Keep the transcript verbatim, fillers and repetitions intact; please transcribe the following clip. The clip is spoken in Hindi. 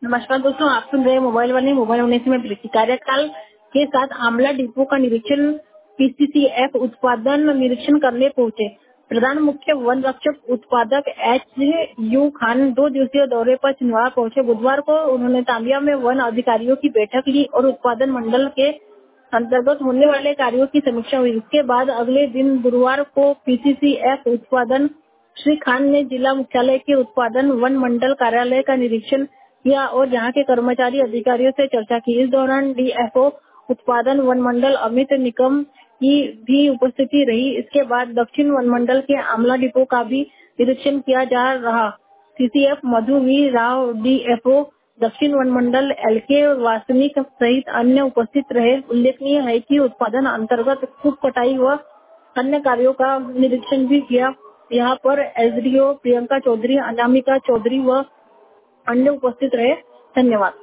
नमस्कार दोस्तों, आप सुन रहे हैं मोबाइल वाले मोबाइल होने से मैं प्रीति। कार्यकाल के साथ आमला डिपो का निरीक्षण पीसीसीएफ उत्पादन निरीक्षण करने पहुंचे। प्रधान मुख्य वन रक्षक उत्पादक एच यू खान दो दिवसीय दौरे पर छिंदवाड़ा पहुंचे। बुधवार को उन्होंने तांबिया में वन अधिकारियों की बैठक ली और उत्पादन मंडल के अंतर्गत होने वाले कार्यों की समीक्षा हुई। इसके बाद अगले दिन गुरुवार को पीसीसीएफ उत्पादन श्री खान ने जिला मुख्यालय के उत्पादन वन मंडल कार्यालय का निरीक्षण किया और यहाँ के कर्मचारी अधिकारियों से चर्चा की। इस दौरान डीएफओ उत्पादन वन मंडल अमित निकम की भी उपस्थिति रही। इसके बाद दक्षिण वन मंडल के आमला डिपो का भी निरीक्षण किया जा रहा। CCF Madhu V Rao, DFO दक्षिण वन मंडल एलके वासनिक सहित अन्य उपस्थित रहे। उल्लेखनीय है कि उत्पादन अंतर्गत खूब कटाई व अन्य कार्यों का निरीक्षण भी किया। यहाँ पर एसडीओ प्रियंका चौधरी, अनामिका चौधरी व अन्य उपस्थित रहे। धन्यवाद।